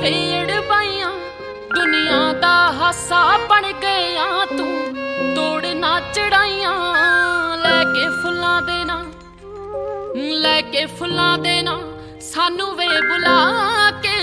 ਕੇ ਅੜਬਾਈਆਂ ਦੁਨੀਆ ਦਾ ਹਾਸਾ ਬਣ ਗਿਆ ਤੂੰ ਤੋੜ ਨਾ ਚੜਾਈਆਂ ਲੈ ਕੇ ਫੁੱਲਾਂ ਦੇ ਨਾਂ ਲੈ ਕੇ ਫੁੱਲਾਂ ਦੇ ਨਾਂ ਸਾਨੂੰ ਵੇ ਬੁਲਾ ਕੇ